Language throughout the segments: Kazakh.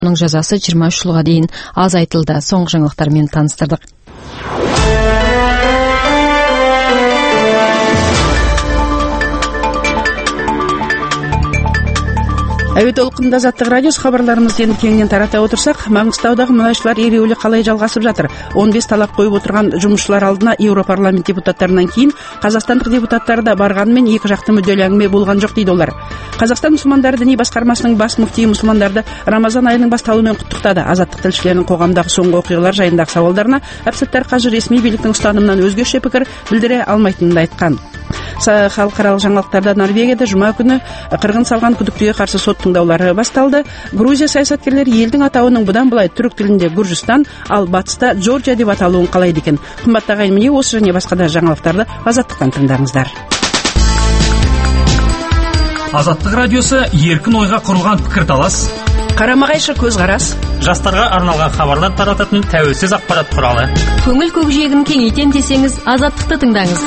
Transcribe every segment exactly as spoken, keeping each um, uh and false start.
Оның жазасы жиырма үш жылға дейін азайтылды. Соңғы жаңалықтармен таныстырдық. Әуе толқынында Азаттық радиосы хабарларымызды енді кеңінен тарата отырсақ, Маңғыстаудағы мұнайшылар ереуілі қалай жалғасып жатыр? он бес талап қойып отырған жұмысшылар алдына Еуропарламент депутаттарынан кейін қазақстандық депутаттар да барғанымен екі жақты мүдделі әңгіме болған жоқ дейді олар. Қазақстан мұсылмандары діни басқармасының бас мүфтиі мұсылмандарды Рамазан айының басталуымен құттықтады. Азаттық тілшілерінің қоғамдағы соңғы оқиғалар жайындағы сауалдарына Әбсаттар Қажы ресми биліктің ұстанымынан өзгеше пікір білдіре алмайтынын айтқан. Халықаралық жаңалықтарда Норвегияда жұма күні қырғын салған күдіктіге қарсы сот тыңдаулары басталды. Грузия саясаткерлері елдің атауының бұдан былай түрік тілінде Гүржістан, ал батыста Джорджия деп аталуын қалайды екен. Қымбатты ағайын, міне осы және басқа да жаңалықтарды Азаттықтан тыңдаңыздар. Азаттық радиосы еркін ойға құрылған пікірталас, қарама-қайшы көзқарас, жастарға арналған хабарлар тарататын тәуелсіз ақпарат құралы. Көңіл көкжиегін кеңейтем десеңіз, Азаттықты тыңдаңыз.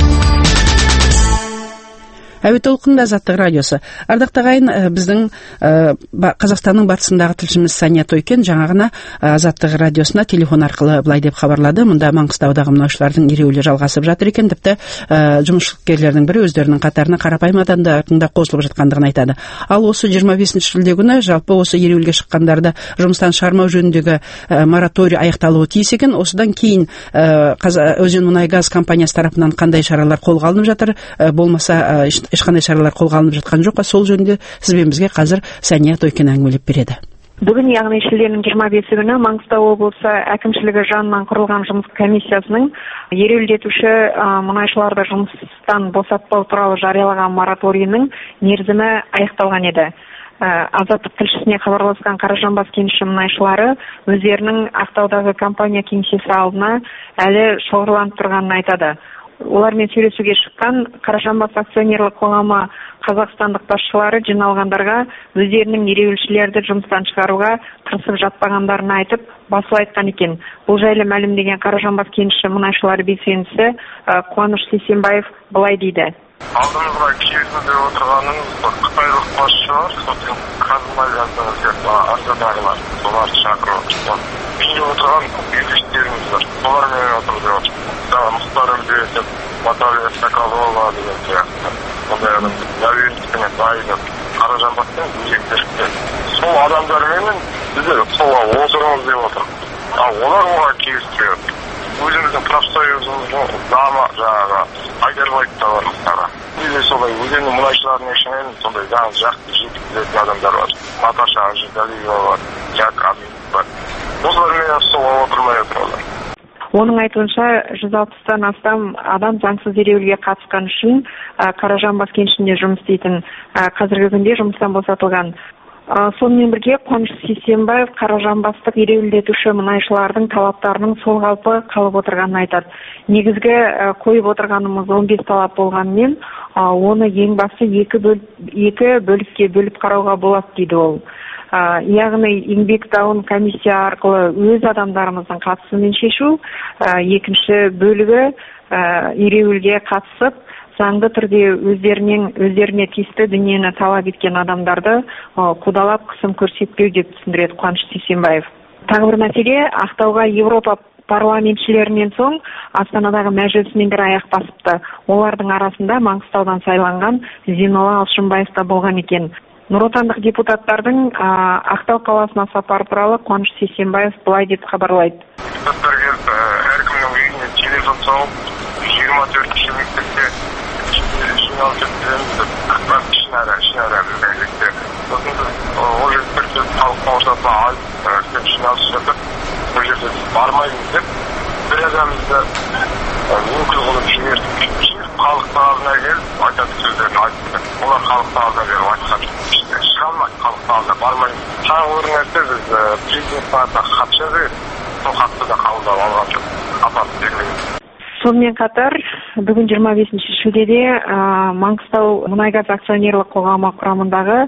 Әуе толқынында Азаттық радиосы. Ардақты ағайын, біздің ә, Қазақстанның батысындағы тілшіміз Сания Тойкен жаңағына Азаттық радиосына телефон арқылы былай деп хабарлады. Мұнда Маңғыстаудағы мұнайшылардың ереуілі жалғасып жатыр екен. Тіпті ә, жұмысшылардың бірі өздерінің қатарына қарапайым адамдардың да қосылып жатқандығын айтады. Ал осы жиырма бесінші шілде күні жалпы осы ереуілге шыққандарды жұмыстан шығармау жөніндегі ә, мораторий аяқталуы тиіс екен. Осыдан кейін ә, Өзенмұнайгаз компаниясы тарапынан қандай шаралар қолға алынып жатыр, ә, болмаса ә, ешқандай шаралар қолға алынып жатқан жоқ. Сол жөнінде сізбен бізге қазір Сания Тойкен әңгімелеп береді. Бүгін, яғни шілденің жиырма бесі күні Маңғыстау облысы әкімшілігі жанынан құрылған жұмыс комиссиясының ереуілдетуші мұнайшыларды жұмыстан босатпау туралы жариялаған мораторийінің мерзімі аяқталған еді. Азаттық тілшісіне хабарласқан Қаражанбас кеніші мұнайшылары өздерінің Ақтаудағы компания кеңсесі алдына әлі шоғырланып тұрғанын айтады. Олармен сөйлесуге шыққан Қаражанбас акционерлік қоғамы қазақстандық басшылары жиналғандарға өздерінің ереуілшілерді жұмыстан шығаруға тырысып жатпағандарын айтып, басу айтқан екен. Бұл жайлы мәлімдеген Қаражанбас кеніші мұнайшылары белсендісі Қуаныш Сейсенбаев былай дейді. Алдымызға кезінде отырғанын қытайлық басшылар, сосын қазмайдандағы сияқты ардадағылар, соларды шақырып отырған. Үйде отырған белгіштеріміз бар, солармен отырып отыр. Мұхтар Өлбетов, Наталья Соколова деген сияқты. Сондай адамдар нәуелдікіне дайынып, Қаражанбастың өзектірікті. Сол адамдармен біздер солға отырыңыз деп отыр. Ал олар оған келіспейді. Өзіміздің профсоюзымыздың заңы жаңағы Айдарбаев та бар мысалы. Бізде солай өзеннің мұнайшыларының ішінен сондай заң жақсы жеткізетін адамдар бар. Наташа Ажидалиева бар, Жак Абинов бар. Осылармен солға отырмай отыр олар. Оның айтуынша жүз алпыстан астам адам заңсыз ереуілге қатысқан үшін Қаражанбас кенішінде жұмыс істейтін, қазіргі күнде жұмыстан босатылған. Сонымен бірге Қуаныш Сейсенбаев Қаражанбастық ереуілдетуші мұнайшылардың талаптарының сол қалпы қалып отырғанын айтады. Негізгі қойып отырғанымыз он бес талап болғанымен, оны ең басты екі бөлікке бөліп қарауға болады дейді ол. Яғни еңбек дауын комиссия арқылы өз адамдарымыздың қатысуымен шешу, екінші бөлігі ереуілге қатысып заңды түрде өздерінен өздеріне тиісті дүниені талап еткен адамдарды қудалап қысым көрсетпеу деп түсіндіреді Қуаныш Сейсенбаев. Тағы бір мәселе, Ақтауға Еуропа парламентшілерінен соң Астанадағы мәжілісмендер аяқ басыпты. Олардың арасында Маңғыстаудан сайланған Зейнолла Алшынбаев та болған екен. Нұротандық депутаттардың Ақтау қаласына сапары туралы Қуаныш Сейсенбаев былай деп хабарлайды. Депутаттар келіп, әркімнің үйіне телефон соғып, жиырма төртінші мектепте жиналып өткіземіз деп ақпарат ішінара ішінара мемлекетте. Сосын біз ол жерде бір сөз халыққа ортасына айтып жиналыс жасап, бұл жерде бармаймыз деп бір адамымызды өкіл қылып жібердік. Халықтың алдына келіп айтатын сөздерін айтты. Олар халықтың алдына келіп айтқан шыға алмайды, халықтың алдына бармаймыз. Тағы бір нәрсе, біз президенттің атына хат жаздық, сол хатты да қабылдап алған жоқ, апарып бермейміз. Сонымен қатар, бүгін жиырма бесінші шілдеде Маңғыстау мұнайгаз акционерлік қоғамы құрамындағы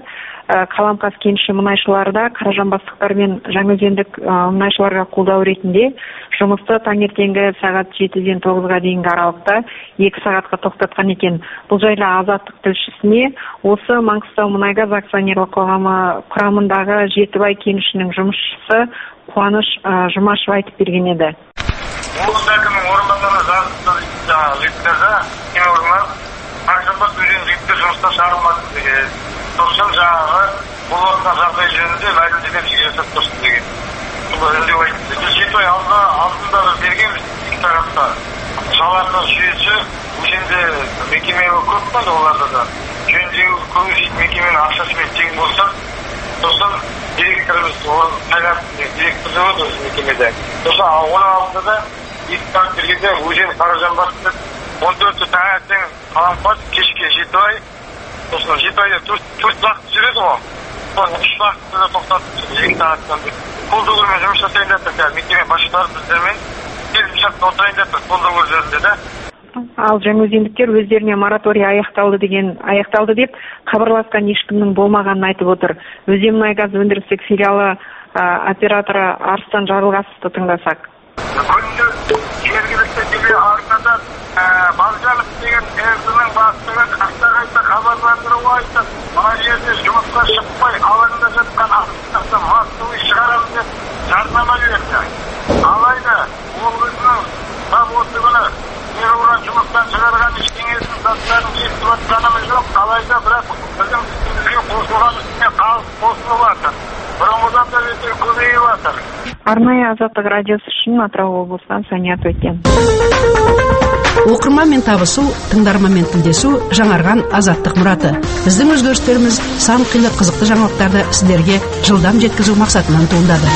Қаламқас кеніші мұнайшыларда қаражанбастықтар мен жаңаөзендік мұнайшыларға қолдау ретінде жұмысты таңертеңгі сағат жетіден тоғызға дейінгі аралықта екі сағатқа тоқтатқан екен. Бұл жайлы Азаттық тілшісіне осы Маңғыстау мұнайгаз акционерлік қоғамы құрамындағы Жетібай кенішінің жұмысшысы Қуаныш Жұмашев айтып берген еді. Облыс әкімінің орынбасары жаңағы жігіттерді кен орнынан Қаражанбас өзен жігіттер жұмыстан шығарылмады деген. Сосын жаңағы бұл орынға жағдай жөнінде мәлімдеме жасап тұрсын деген. Бұл үндеу айтты. Біз Жетібай алдында бергенбіз екі тарапта. Жалақы жүйесі өзенде мекеме көп болды оларда да. Жөндеу көбісі мекеменің ақшасымен тең болса, сосын директорымыз оның қайрат директоры болды осы мекемеде. Сосын оның алдында да екі тарап бергенде өзен Қаражанбасты он төрті таңертең Қаламқас, кешке Жетібай, сосын Жетібайда төрт уақыт жүреді ғой. Сосын үш уақытты да тоқтатып екі сағаттан бері. Қолдаумен жұмыс жасайын жатыр, мекеме басшылары біздермен келісімшартқа отырайын жатыр қолдау жөнінде да. Ал жаңаөзендіктер өздеріне мораторий аяқталды деген аяқталды деп хабарласқан ешкімнің болмағанын айтып отыр. Өзенмұнайгаз өндірістік филиалы операторы Арыстан Жарылғасовты тыңдасақ. Күнде жергілікті теле арнадан Балжанов деген мерзінің бастығы қайта-қайта хабарландыру айтты. Мына жерде жұмысқа шықпай алаңда жатқан автобусты массовый шығарамыз деп жарнама берді. Алайда ол өзінің тап осы күні Еруран жұмыстан шығарған ештеңесін заттарын естіп жатқанымыз жоқ. Алайда бірақ біздің үстімізге қосылған үстіне халық қосылып жатыр. Бұрынғыдан да өте көбейіп жатыр. Арнайы Азаттық радиосы үшін Атырау облысынан Сания Төтен. Оқырманмен табысу, тыңдарманмен тілдесу жаңарған Азаттық мұраты. Біздің өзгерістеріміз сан қилы қызықты жаңалықтарды сіздерге жылдам жеткізу мақсатынан туындады.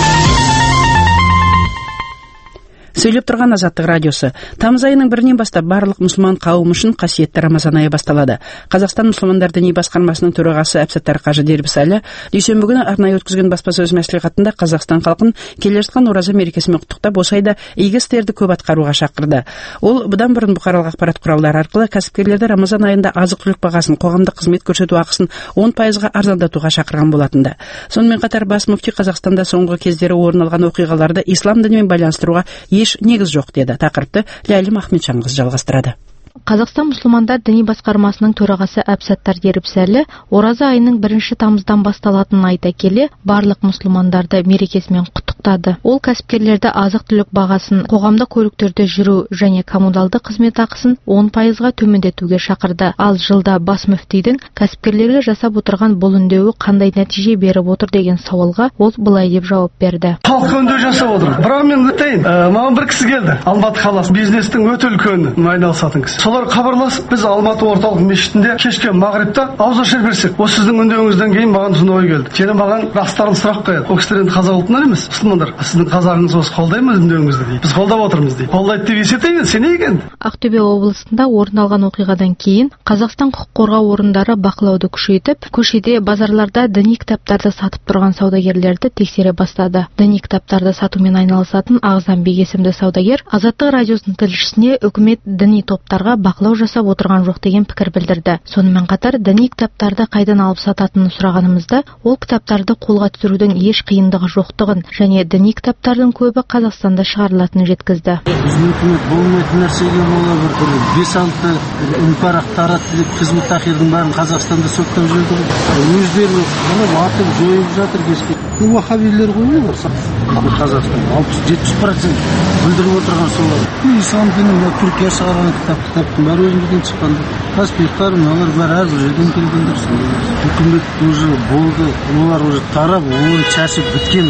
Сөйлеп тұрған Азаттық радиосы. Тамыз айының бірінен бастап барлық мұсылман қауымы үшін қасиетті Рамазан айы басталады. Қазақстан мұсылмандар діни басқармасының төрағасы Әбсаттар Қажы Дербісәлі дүйсенбі күні арнайы өткізген баспасөз мәслихатында Қазақстан халқын келе жатқан ораза мерекесімен құттықтап, осы айда игі істерді көп атқаруға шақырды. Ол бұдан бұрын бұқаралық ақпарат құралдары арқылы кәсіпкерлерді Рамазан айында азық-түлік бағасын, қоғамдық қызмет көрсету ақысын он пайызға арзандатуға шақырған болатынды. Сонымен қатар бас мүфти Қазақстанда соңғы кездері орын алған оқиғаларды ислам дінімен байланыстыруға еш негіз жоқ деді. Тақырыпты Ләйлім Ахметжанқызы жалғастырады. Қазақстан мұсылмандар діни басқармасының төрағасы Әбсаттар Дербісәлі ораза айының бірінші тамыздан басталатынын айта келе, барлық мұсылмандарды мерекесімен құттықтады. Ол кәсіпкерлерді азық-түлік бағасын, қоғамдық көліктерде жүру және коммуналдық қызмет ақысын он пайызға төмендетуге шақырды. Ал жылда бас мүфтидің кәсіпкерлерге жасап отырған бұл үндеуі қандай нәтиже беріп отыр деген сауалға ол былай деп жауап берді. Халық үндеу жасап отыр. Бірақ мен айтайын, маған бір кісі келді. Алматы қаласы бизнестің өте үлкен айналысатын кісі. Солар хабарласып, біз Алматы орталық мешітінде кешке мағрибта ауызаша берсек, осы сіздің үндеуіңізден кейін маған түсін ой келді. Және маған растарын сұрақ қояды. Ол кісілер енді қазақ ұлтынан емес, мұсылмандар. Сіздің қазағыңыз осы қолдаймыз үндеуіңізді дейді. Біз қолдап отырмыз дейді. Қолдайды деп есептейін, сене екен. Ақтөбе облысында орын алған оқиғадан кейін Қазақстан құқық қорғау орындары бақылауды күшейтіп, көшеде, базарларда діни кітаптарды сатып тұрған саудагерлерді тексере бастады. Діни кітаптарды сатумен айналысатын Ағзамбек есімді саудагер Азаттық радиосының тілшісіне үкімет діни топтарға бақылау жасап отырған жоқ деген пікір білдірді. Сонымен қатар діни кітаптарды қайдан алып сататынын сұрағанымызда, ол кітаптарды қолға түсірудің еш қиындығы жоқтығын және діни кітаптардың көбі Қазақстанда шығарылатынын жеткізді. Үкімет болмайтын нәрсеге бола бір бес алты үнпарақ таратты деп Хизбут Тахирдің бәрін Қазақстанда соттап жүрді. Өздері атып жойып жатыр кешке. Уахабилер ғой олар. Қазақстан алпыс жетпіс процент бүлдіріп отырған солар. Ислам дінінің Түркия шығарған кітап кітаптың бәрі өзімізден шыққанды. Каспийлықтар мыналар бәрі әрбір жерден келгендер. Үкімет уже болды, олар уже тарап, оны шашып біткен.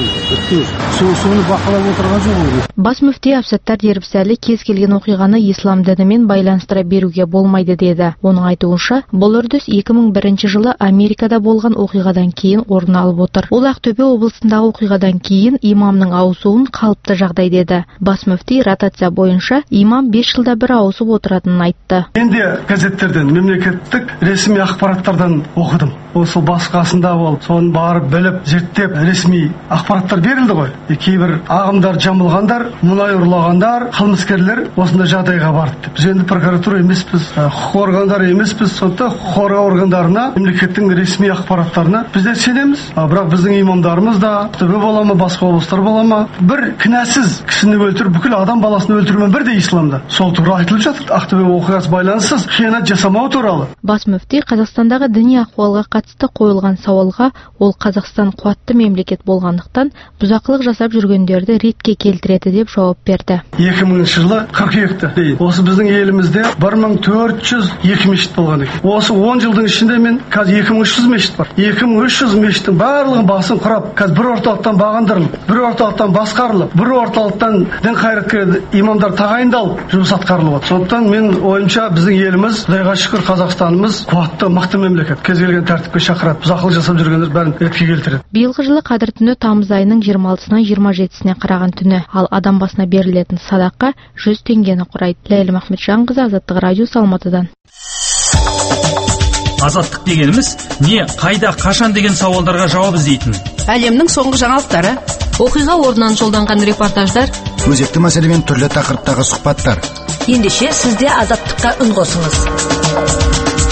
Соны бақылап отырған жоқ ол. Бас мүфти Әбсаттар Дербісәлі кез келген оқиғаны ислам дінімен байланыстыра беруге болмайды деді. Оның айтуынша, бұл үрдіс екі мың бірінші жылы Америкада болған оқиғадан кейін орын алып отыр. Ол Ақтөбе облысындағы оқиғадан кейін имамның ауысуын қалыпты жағдай деді. Бас мүфти ротация бойынша имам бес жылда бір ауысып отыратынын айтты. Мен де газеттерден, мемлекеттік ресми ақпараттардан оқыдым. Осы басқасында ол соны барып біліп, зерттеп, ресми ақпараттар берілді ғой. E, кейбір ағымдар жамылғандар, мұнай ұрлағандар, қылмыскерлер осындай жағдайға барды. Біз енді прокуратура емеспіз, құқық органдары емеспіз, сондықтан құқық қорғау органдарына, мемлекеттің ресми ақпараттарына біз де сенеміз. Бірақ біздің имамдарымыз да, Ақтөбе бола ма, басқа облыстар бола ма, бір кінәсіз кісіні өлтіріп, бүкіл адам баласын өлтірумен бірдей исламда. Сол туралы айтылып жатыр. Ақтөбе оқиғасы байланыссыз қиянат жасамау туралы. Бас мүфти Қазақстандағы діни ахуалға қатысты қойылған сауалға, ол Қазақстан қуатты мемлекет болғандықтан бұзақылық жасап жүргендерді ретке келтіреді деп жауап берді. екі мыңыншы жылы қыркүйекте дейін осы біздің елімізде бір мың төрт жүз екі мешіт болған екен. Осы он жылдың ішінде мен қазір екі мың үш жүз мешіт бар. екі мың үш жүз мешіттің барлығын басын құрап, қазір бір орталықтан бағындырылып, бір орталықтан басқарылып, бір орталықтан дін қайраткер имамдар тағайындалып жұмыс атқарылып отыр. Сондықтан мен ойымша біздің еліміз, Құдайға шүкір, Қазақстанымыз қуатты, мықты мемлекет. Кез келген тәртіпке шақырады, бұзақылық жасап жүргендер бәрін ретке келтіреді. Биылғы жылы Қадір түні тамыз айының жиырма алтысынан жиырма жетісіне қараған түні, ал адам басына берілетін садақа жүз теңгені құрайды. Ләйлім Ахметжанқызы, Азаттық радиосы, Алматыдан. Азаттық дегеніміз не, қайда, қашан деген сауалдарға жауап іздейтін. Әлемнің соңғы жаңалықтары, оқиға орнынан жолданған репортаждар, өзекті мәселемен түрлі тақырыптағы сұхбаттар. Ендеше сізде Азаттыққа үн қосыңыз.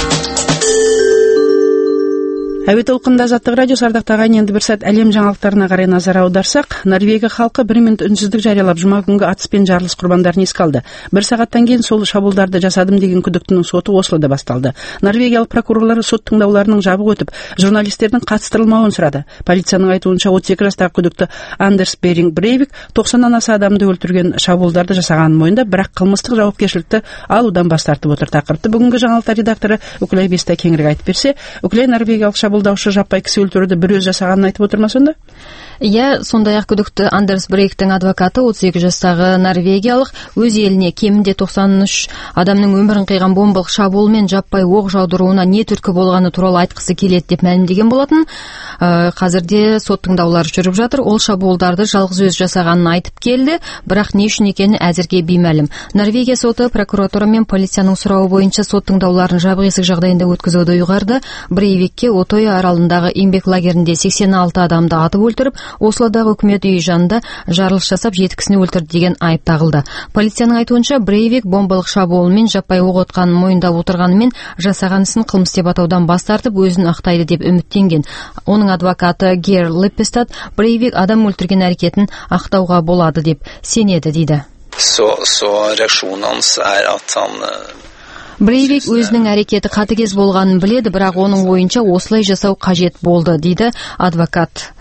Әуе толқынында Азаттық радиосы, ардақты ағайын, енді бір сәт әлем жаңалықтарына қарай назар аударсақ, Норвегия халқы бір минут үнсіздік жариялап, жұма күнгі атыс пен жарылыс құрбандарын еске алды. Бір сағаттан кейін сол шабуылдарды жасадым деген күдіктінің соты Ослода басталды. Норвегиялық прокурорлар сот тыңдауларының жабық өтіп, журналистердің қатыстырылмауын сұрады. Полицияның айтуынша отыз екі жастағы күдікті Андерс Беринг Брейвик тоқсаннан аса адамды өлтірген, шабуылдарды жасағанын мойындап, бірақ қылмыстық жауапкершілікті алудан бас тартып отыр. Тақырыпты бүгінгі жаңалықтар редакторы Үкілай Бестай кеңірек айтып берсе, Үкілай норвегиялық шабуылдаушы жаппай кісі өлтіруді бір өз жасағанын айтып отыр ма сонда? Иә, сондай-ақ күдікті Андерс Брейктің адвокаты отыз екі жастағы норвегиялық өз еліне кемінде тоқсан үш адамның өмірін қиған бомбалық шабуыл мен жаппай оқ жаудыруына не түрткі болғаны туралы айтқысы келеді деп мәлімдеген болатын. Ә, қазірде сот тыңдаулары жүріп жатыр. Ол шабуылдарды жалғыз өз жасағанын айтып келді, бірақ не үшін екені әзірге беймәлім. Норвегия соты прокуратура мен полицияның сұрауы бойынша сот тыңдауларын жабық есік жағдайында өткізуді ұйғарды. Брейвикке Отойо аралындағы еңбек лагерінде сексен алты адамды атып өлтіріп, Ослодағы үкімет үйі жанында жарылыс жасап жеті кісіні өлтірді деген айып тағылды. Полицияның айтуынша Брейвик бомбалық шабуылмен жаппай оқ отқанын мойындап отырғанымен жасаған ісін қылмыс деп атаудан бас тартып өзін ақтайды деп үміттенген. Оның адвокаты Гер Леппестад Брейвик адам өлтірген әрекетін ақтауға болады деп сенеді дейді. Så, så reaksjonen hans er at han Брейвик өзінің әрекеті қатыгез болғанын біледі, бірақ оның ойынша осылай жасау қажет болды, дейді адвокат.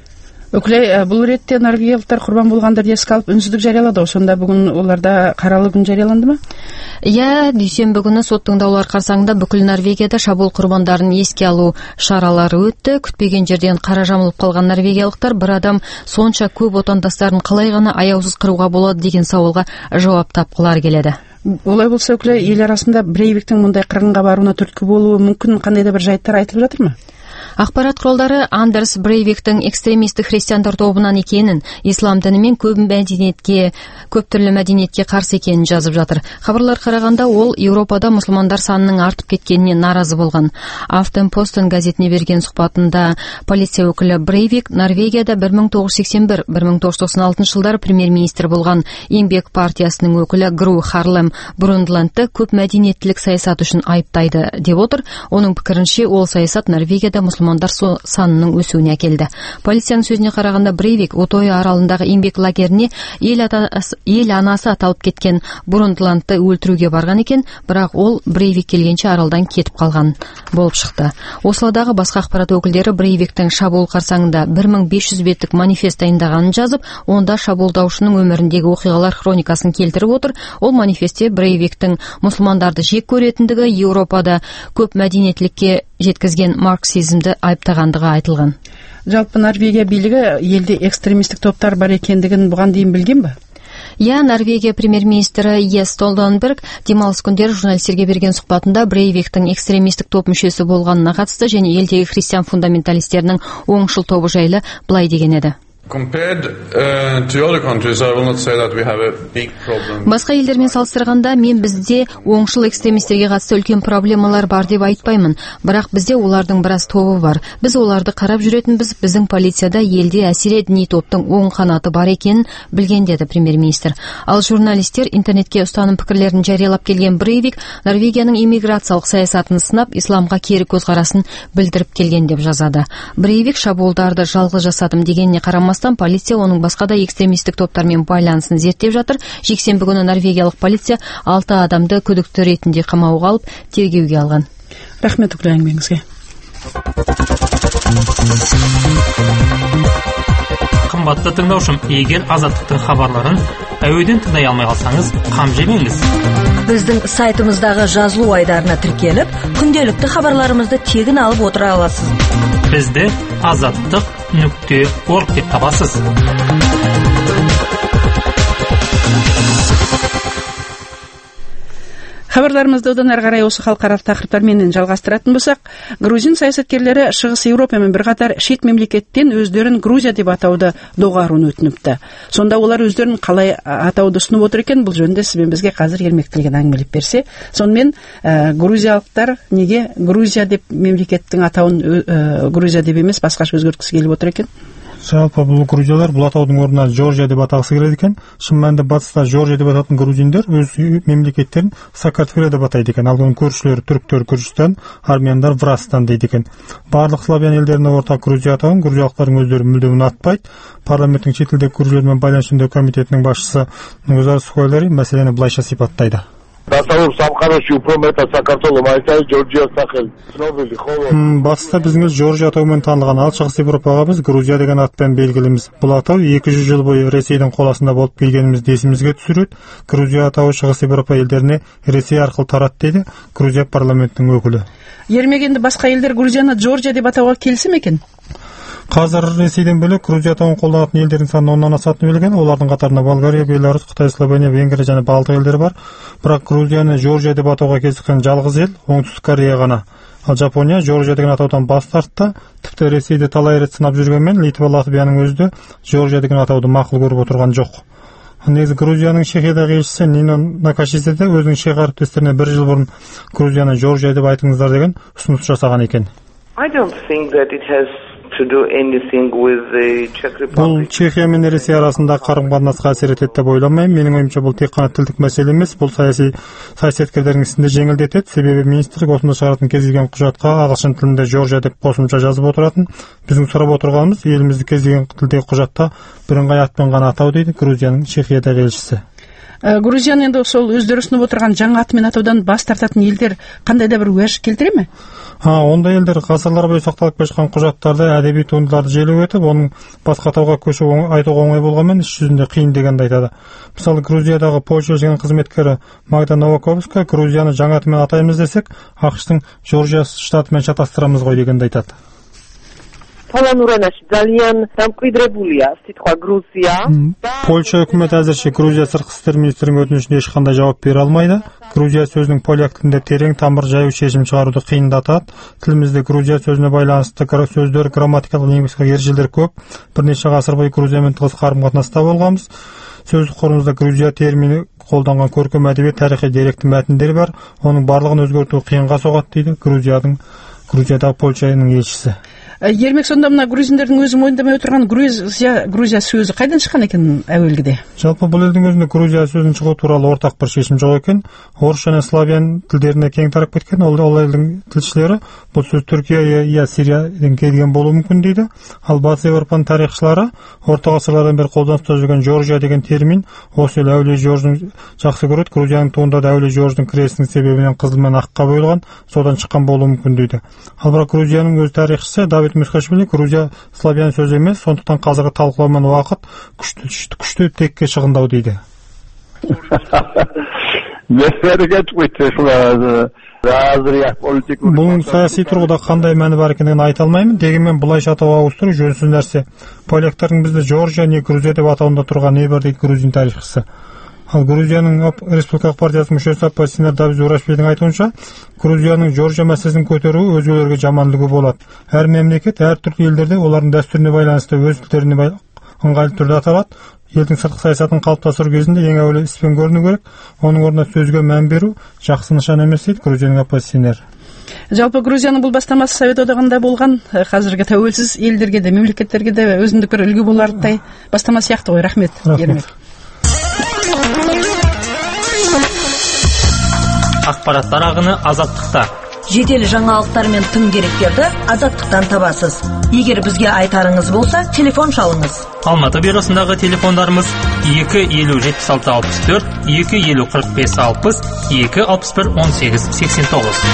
Үкілей, бұл ретте норвегиялықтар құрбан болғандарды еске алып үнсіздік жариялады. Сонда бүгін оларда қаралы күн жарияланды ма? Иә, дүйсенбі күні сот тыңдаулар қарсаңында бүкіл Норвегияда шабуыл құрбандарын еске алу шаралары өтті. Күтпеген жерден қара жамылып қалған норвегиялықтар бір адам сонша көп отандастарын қалай ғана аяусыз қыруға болады деген сауалға жауап тапқылары келеді. Олай болса, Үкілей, ел арасында Брейвиктің мұндай қырғынға баруына түрткі болуы мүмкін, қандай да бір жайттар айтылып жатыр ма? Ақпарат құралдары Андерс Брейвиктің экстремистік христиандар тобынан екенін, ислам діні мен көп мәдениетке, көп түрлі мәдениетке қарсы екенін жазып жатыр. Хабарлар қарағанда ол Еуропада мұсылмандар санының артып кеткеніне наразы болған. Aftenposten газетіне берген сұхбатында полиция өкілі Брейвик Норвегияда бір мың тоғыз жүз сексен бір - бір мың тоғыз жүз тоқсан алтыншы жылдары премьер-министр болған еңбек партиясының өкілі Гру Харлем Брундландты көп мәдениеттілік саясат үшін айыптайды деп отыр. Оның пікірінше ол саясат Норвегияда мұсылмандар санының өсуіне әкелді. Полицияның сөзіне қарағанда Брейвик Отойо аралындағы еңбек лагеріне ел, атасы, ел анасы аталып кеткен Брундландты өлтіруге барған екен, бірақ ол Брейвик келгенше аралдан кетіп қалған болып шықты. Ослодағы басқа ақпарат өкілдері Брейвиктің шабуыл қарсаңында бір мың бес жүз беттік манифест дайындағанын жазып, онда шабуылдаушының өміріндегі оқиғалар хроникасын келтіріп отыр. Ол манифестте Брейвиктің мұсылмандарды жек көретіндігі, Еуропада көп мәдениеттілікке жеткізген марксизмді айыптағандығы айтылған. Жалпы Норвегия билігі елде экстремистік топтар бар екендігін бұған дейін білген бе? Я Норвегия премьер-министрі Йенс Столтенберг демалыс күндері журналистерге берген сұхбатында Брейвиктің экстремистік топ мүшесі болғанына қатысты және елдегі христиан фундаменталистерінің оңшыл тобы жайлы былай деген еді. Басқа елдермен салыстырғанда мен бізде оңшыл экстремистерге қатысты үлкен проблемалар бар деп айтпаймын, бірақ бізде олардың біраз тобы бар. Біз оларды қарап жүретінбіз, біздің полицияда елде әсер діни топтың оң қанаты бар екенін білген деді премьер-министр. Ал журналистер интернетке ұстаным пікірлерін жариялап келген Брейвик Норвегияның иммиграциялық саясатын сынап, исламға кері көзқарасын білдіріп келген деп жазады. Брейвик шабуылдарды жалғыз жасадым дегеніне қарамастан полиция оның басқа да экстремистік топтармен байланысын зерттеп жатыр. Жексенбі күні норвегиялық полиция алты адамды күдікті ретінде қамауға алып тергеуге алған. Рахмет үлкен әңгімеңізге. Қымбатты тыңдаушым, егер азаттықтың хабарларын әуеден тыңдай алмай қалсаңыз, қам жемеңіз. Біздің сайтымыздағы жазылу айдарына тіркеліп, күнделікті хабарларымызды тегін алып отыра аласыз. Бізді азаттық нүкте орг деп табасыз. Хабарларымызды одан әрі қарай осы халықаралық тақырыптармен жалғастыратын болсақ, грузин саясаткерлері Шығыс Еуропамен бірқатар шет мемлекеттен өздерін Грузия деп атауды доғаруын өтініпті. Сонда олар өздерін қалай атауды ұсынып отыр екен, бұл жөнінде сізбен бізге қазір ермектелген әңгімелеп берсе. Сонымен ә, грузиялықтар неге Грузия деп мемлекеттің атауын ә, Грузия деп емес басқаша өзгерткісі келіп отыр екен? Жалпы бұл грузиялар бұл атаудың орнына Жоржия деп атағысы келеді екен. Шын мәнінде батыста Жоржия деп ататын грузиндер өз мемлекеттерін Саакартвело деп атайды екен. Ал оның көршілері түріктер Күржістан, армяндар Врастан дейді екен. Барлық славян елдеріне ортақ Грузия атауын грузиялықтардың өздері мүлде ұнатпайды. Парламенттің шетелдегі грузиялармен байланыс жөніндегі комитетінің басшысы Нузар Сухойлари мәселені былайша сипаттайды. Батыста біздіңіз Жоржия атауымен танылған, ал Шығыс Еуропаға біз Грузия деген атпен белгіліміз. Бұл атау екі жүз жыл бойы Ресейдің қол астында болып келгенімізді есімізге түсіреді. Грузия атауы Шығыс Еуропа елдеріне Ресей арқылы тарады дейді Грузия парламентінің өкілі. Ермегенде басқа елдер Грузияны Жоржия деп атауға келісі ме екен? Қазір Ресейден бөлек Грузия атауын қолданатын елдердің саны оннан асатыны белгілеген. Олардың қатарында Болгария, Беларусь, Қытай, Словения, Венгрия және Балтық елдері бар. Бірақ Грузияны Жоржия деп атауға келіскен жалғыз ел Оңтүстік Корея ғана. Ал Жапония Жоржия деген атаудан бас тартты. Тіпті Ресейді талай рет сынап жүргенмен Литва, Латвияның өзі де Жоржия деген атауды мақұл көріп отырған жоқ. Негізі Грузияның Чехиядағы елшісі Нино Накашидзе де өзінің чех әріптестеріне бір жыл бұрын Грузияны Жоржия деп айтыңыздар деген ұсыныс жасаған екен. I don't think that it has to do anything with the Czech Republic. Бұл Чехия мен Ресей арасында қарым-қатынасқа әсер етеді деп ойламаймын. Менің ойымша бұл тек қана тілдік мәселе емес, бұл саяси саясаткерлердің ісінде жеңілдетеді. Себебі министрлік осында шығаратын кез келген құжатқа ағылшын тілінде Жоржия деп қосымша жазып отыратын. Біздің сұрап отырғанымыз елімізді кез келген тілдегі құжатта бірыңғай атпен ғана атау дейді Грузияның Чехиядағы елшісі. Грузиян енді сол өздері ұсынып отырған жаңа атымен атаудан бас тартатын елдер қандай да бір уәж келтіре ме? Ha, ондай елдер ғасырлар бойы сақталып келе жатқан құжаттарды, әдеби туындыларды желеу етіп, оның басқа атауға көшу айтуға оңай болғанмен, іс жүзінде қиын дегенді айтады. Мысалы, Грузиядағы Польша елшілігінің қызметкері Магда Новаковска Грузияны жаңа атымен атаймыз десек, ақш-тың Жоржия штатымен шатастырамыз ғой дегенді айтады. Польша үкіметі әзірше Грузия сыртқы істер министрінің өтінішіне ешқандай жауап бере алмайды. Грузия сөзінің поляк тілінде терең тамыр жаю шешім шығаруды қиындатады. Тілімізде Грузия сөзіне байланысты сөздер, грамматикалық лингвистикалық ережелер көп. Бірнеше ғасыр бойы Грузиямен тығыз қарым-қатынаста болғанбыз. Сөздік қорымызда Грузия термині қолданған көркем әдебиет тарихи деректі мәтіндер бар. Оның барлығын өзгерту қиынға соғады дейді Грузияның Грузиядағы Польшаның елшісі. Ермек, сонда мына грузиндердің өзі мойындамай отырған Грузия, Грузия сөзі қайдан шыққан екен әуелгіде? Жалпы бұл елдің өзінде Грузия сөзінің шығу туралы ортақ бір шешім жоқ екен. Орыс және славян тілдеріне кең тарап кеткен. Ол елдің тілшілері бұл сөз Түркия я Сириядан келген болуы мүмкін дейді. Ал Батыс Еуропаның тарихшылары орта ғасырлардан бері қолданыста жүрген Жоржия деген термин осы ел әулие Жорждың жақсы көреді. Грузияның туындада әулие Жорждың крестінің себебінен қызыл мен аққа боялған, содан шыққан болуы мүмкін дейді. Ал бірақ Грузияның өз тарихшысы Давид Мускашвили Грузия славян сөзі емес, сондықтан қазіргі талқылаумен уақыт күшті, күшті текке шығындау дейді. Бұның саяси тұрғыда қандай мәні бар екенін айта алмаймын, дегенмен бұлайша атауға ауыстыру жөнсіз нәрсе. Поляктардың бізді Жоржия не Грузия деп атауында тұрған не бар дейді грузин тарихшысы. Ал Грузияның республикалық партиясының мүшесі оппозиционер Давид Зурашвилидің айтуынша, Грузияның Жоржия мәселесін көтеруі өзгелерге жамандығы болады. Әр мемлекет, әр түрлі елдерде олардың дәстүріне байланысты өз тілдеріне ыңғайлы түрде аталады. Елдің сыртқы саясатын қалыптастыру кезінде ең әуелі іспен көріну керек, оның орнына сөзге мән беру жақсы нышан емес дейді грузияның оппозиционері. Жалпы Грузияның бұл бастамасы Совет одағында болған, қазіргі тәуелсіз елдерге де, мемлекеттерге де өзіндік бір үлгі боларлықтай бастама сияқты ғой. Рахмет. Рахмет. Ақпараттар ағыны азаттықта. Жедел жаңалықтар мен тың деректерді азаттықтан табасыз. Егер бізге айтарыңыз болса, телефон шалыңыз. Алматы бюросындағы телефондарымыз екі елу жетпіс алты алпыс төрт, екі елу қырық бес алпыс, екі алпыс бір он сегіз сексен тоғыз.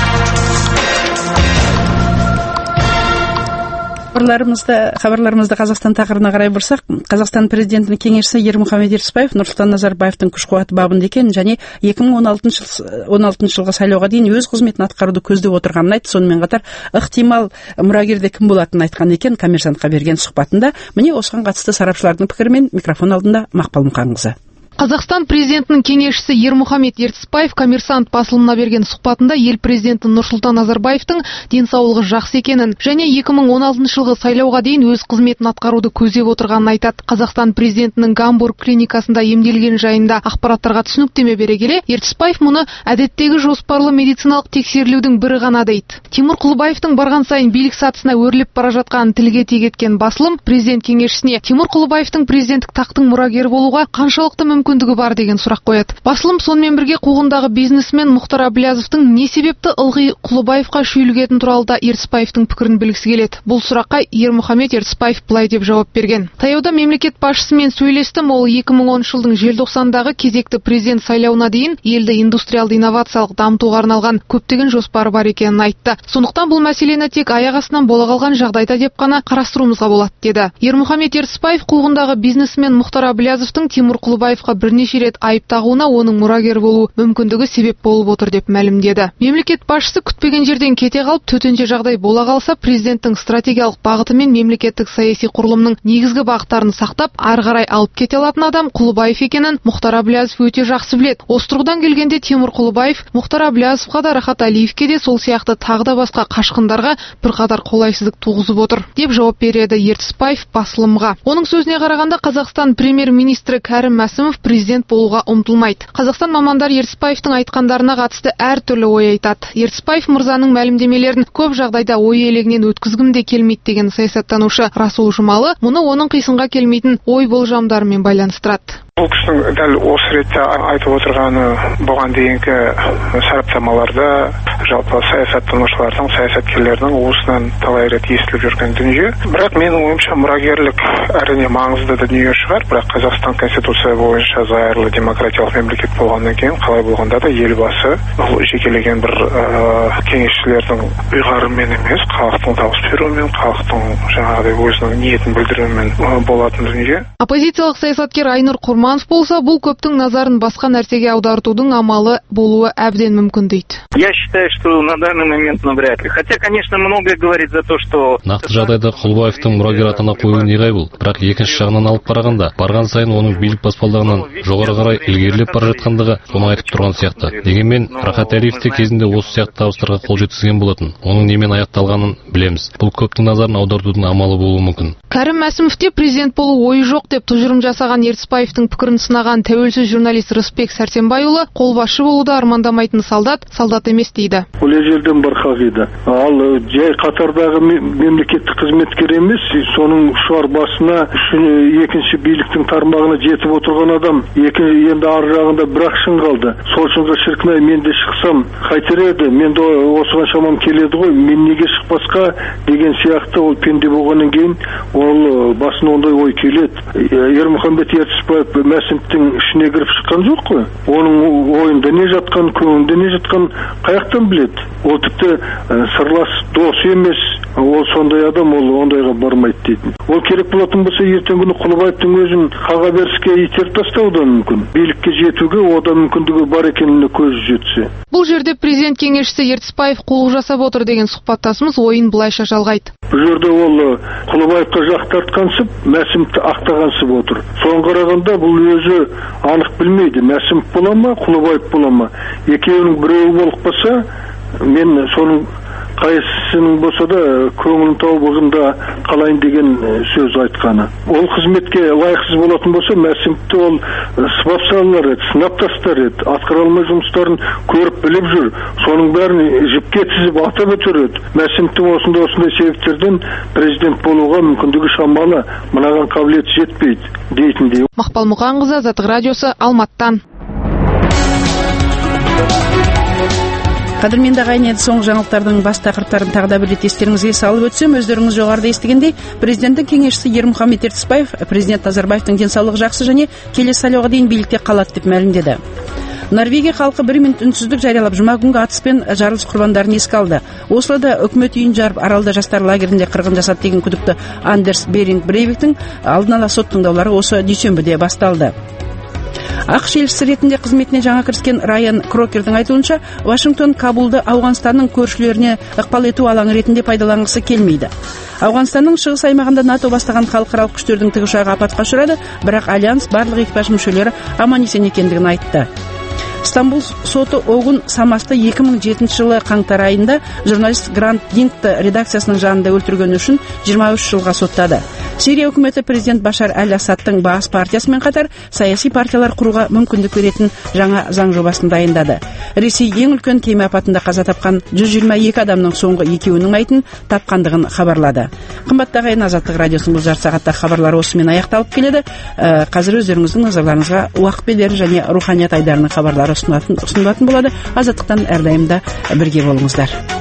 Хабарларымызды, хабарларымызды Қазақстан тақырыбына қарай бұрсақ, Қазақстан президентінің кеңесшісі Ермұхамед Ертісбаев Нұрсұлтан Назарбаевтың күш-қуаты бабында екенін және екі мың он алтыншы жылғы сайлауға дейін өз қызметін атқаруды көздеп отырғанын айтты. Сонымен қатар ықтимал мұрагерде кім болатынын айтқан екен Коммерсантқа берген сұхбатында. Міне осыған қатысты сарапшылардың пікірімен микрофон алдында Мақпал Мұқанқызы. Қазақстан президентінің кеңесшісі Ермұхамед Ертісбаев Коммерсант басылымына берген сұхбатында ел президенті Нұрсұлтан Назарбаевтың денсаулығы жақсы екенін және екі мың он алтыншы жылғы сайлауға дейін өз қызметін атқаруды көздеп отырғанын айтады. Қазақстан президентінің Гамбург клиникасында емделген жайында ақпараттарға түсініктеме бере келе, Ертісбаев мұны әдеттегі жоспарлы медициналық тексерілудің бірі ғана дейді. Тимур Құлыбаевтың барған сайын билік сатысына өрлеп бара жатқанын тілге тиек еткен басылым президент кеңесшісіне Тимур Құлыбаевтың президенттік тақтың мұрагері болуға қаншалықты мүмкіндігі бар деген сұрақ қояды. Басылым сонымен бірге қуғындағы бизнесмен Мұхтар Әблязовтың не себепті ылғи Құлыбаевқа шүйілгені туралы да Ертісбаевтың пікірін білгісі келеді. Бұл сұраққа Ермұхамед Ертісбаев былай деп жауап берген. Таяуда мемлекет басшысымен сөйлестім, ол екі мың оныншы жылдың желтоқсандағы кезекті президент сайлауына дейін елді индустриалды инновациялық дамытуға арналған көптеген жоспары бар екенін айтты. Сондықтан бұл мәселені тек аяқ астынан бола қалған жағдайда деп қана қарастыруымызға болады деді. Ермұхамед Ертісбаев қуғындағы бизнесмен Мұхтар Әблязовтың Тимур Құлыбаевқа бірнеше рет айып тағуына оның мұрагер болу мүмкіндігі себеп болып отыр деп мәлімдеді. Мемлекет басшысы күтпеген жерден кете қалып, төтенше жағдай бола қалса, президенттің стратегиялық бағыты мен мемлекеттік саяси құрылымның негізгі бағыттарын сақтап, ары қарай алып кете алатын адам Құлыбаев екенін Мұхтар Әблязов өте жақсы біледі. Осы тұрғыдан келгенде Тимур Құлыбаев Мұхтар Әблязовқа да, Рахат Әлиевке де сол сияқты тағы да басқа қашқындарға бірқатар қолайсыздық туғызып отыр деп жауап береді Ертісбаев басылымға. Оның сөзіне қарағанда, Қазақстан премьер-министрі Кәрім Мәсімов президент болуға ұмтылмайды. Қазақстан мамандар Ертісбаевтың айтқандарына қатысты әртүрлі ой айтады. Ертісбаев мырзаның мәлімдемелерін көп жағдайда ой елегінен өткізгім де келмейді деген саясаттанушы Расул Жұмалы мұны оның қисынға келмейтін ой болжамдарымен байланыстырады. Бұл кісінің дәл осы ретте айтып отырғаны бұған дейінгі сараптамаларда жалпы саясаттанушылардың, саясаткерлердің уысынан талай рет естіліп жүрген дүние. Бірақ менің ойымша мұрагерлік әрине маңызды да дүние шығар, бірақ Қазақстан конституция бойынша зайырлы демократиялық мемлекет болғаннан кейін қалай болғанда да елбасы бұл жекелеген бір ә, кеңесшілердің ұйғарымымен емес, халықтың дауыс беруімен, халықтың жаңағыдай өзінің ниетін білдіруімен болатын дүние. Оппозициялық саясаткер Айнұр Құрманов болса, бұл көптің назарын басқа нәрсеге аудартудың амалы болуы әбден мүмкін дейді. Я считаю, что на данный момент навряд ли. Хотя, конечно, многое говорит за то, что... Нақты жағдайда Құлыбаевтың мұрагер атана қоюы неғай бұл. Бірақ екінші жағынан алып қарағанда, барған сайын оның билік баспалдағынан жоғары қарай ілгерілеп бара жатқандығы соны айтып тұрған сияқты. Дегенмен, Рахат Әлиев те кезінде осы сияқты табыстарға қол жеткізген болатын. Оның немен аяқталғанын білеміз. Бұл көптің назарын аудартудың амалы болуы мүмкін. Кәрім Мәсімовте президент болу ойы жоқ деп тұжырым жасаған Ертісбаевтың пікірін сынаған тәуелсіз журналист Рысбек Сәрсенбайұлы қолбасшы болуды армандамайтын солдат солдат емес дейді. Бұл ежелден бар қағида. Ал жай қатардағы мемлекеттік қызметкер емес, соның ұшар басына екінші биліктің тармағына жетіп отырған адам, енді ар жағында бір-ақ шың қалды. Сол шыңға шіркін-ай, мен де шықсам қайтер еді, мен де осыған шамам келеді ғой, мен неге шықпасқа деген сияқты ол пенде болғаннан кейін ол басына ондай ой келеді. Ермұхамед Ертісбаев Мәсімовтің ішіне кіріп шыққан жоқ қой. Оның ойында не жатқан, көңілінде не жатқан қаяқтан біледі? Ол тіпті сырлас дос емес, ол сондай адам, ол ондайға бармайды дейді. Ол керек болатын болса, ертеңгі күні Құлыбаевтың өзін қаға беріске итеріп тастауы да мүмкін. Билікке жетуге одан мүмкіндігі бар екеніне көзі жетсе. Бұл жерде президент кеңесшісі Ертісбаев қулық жасап отыр деген сұхбаттасымыз ойын былайша жалғайды. Бұл жерде ол Құлыбаевқа жақ тартқансып, Мәсімовті ақтағансып отыр. Соған қарағанда бұл өзі анық білмейді. Мәсімов бола ма, Құлыбаев бола ма? Екеуінің біреуі болып қалса, мен соның қайсысының болса да көңілін тауып қалайын деген сөз айтқаны. Ол қызметке лайықсыз болатын болса, Мәсімовті ол сыбап салар еді, сынап тастар еді, атқара алмай жұмыстарын көріп біліп жүр. Соның бәрін жіпке тізіп атап өтер еді. Мәсімовтің осындай осындай себептерден президент болуға мүмкіндігі шамалы, мынаған қабілеті жетпейді дейтіндей. Мақпал Мұқанқызы, Азаттық радиосы, Алматтан. Қадірменді ағайын, енді соңғы жаңалықтардың бас тақырыптарын тағы да бір рет естеріңізге салып өтсем, өздеріңіз жоғарыда естігендей, президенттің кеңесшісі Ермұхамет Ертісбаев президент Назарбаевтың денсаулығы жақсы және келесі сайлауға дейін билікте қалады деп мәлімдеді. Норвегия халқы бір минут үнсіздік жариялап, жұма күнгі атыс пен жарылыс құрбандарын еске алды. Ослода үкімет үйін жарып, аралда жастар лагерінде қырғын жасады деген күдікті Андерс Беринг Брейвиктің алдын ала сот тыңдаулары осы дүйсенбіде басталды. ақш елшісі ретінде қызметіне жаңа кіріскен Райан Крокердің айтуынша, Вашингтон Кабулды Ауғанстанның көршілеріне ықпал ету алаңы ретінде пайдаланғысы келмейді. Ауғанстанның шығыс аймағында НАТО бастаған халықаралық күштердің тікұшағы апатқа ұшырады, бірақ альянс барлық экипаж мүшелері аман есен екендігін айтты. Стамбул соты Огун Самасты екі мың жетінші жылы қаңтар айында журналист Грант Дингті редакциясының жанында өлтіргені үшін жиырма үш жылға соттады. Сирия үкіметі президент Башар әл-Асадтың Баас партиясымен қатар саяси партиялар құруға мүмкіндік беретін жаңа заң жобасын дайындады. Ресей ең үлкен кеме апатында қаза тапқан жүз жиырма екі адамның соңғы екеуінің айтын тапқандығын хабарлады. Қымбатты ағайын, Азаттық радиосының бұл жарты сағатта хабарлары осымен аяқталып келеді. Ә, қазір өздеріңіздің назарларыңызға уақыт бедері және руханият айдарының хабарлары ұсынылатын болады. Азаттықтан әрдайым да бірге болыңыздар.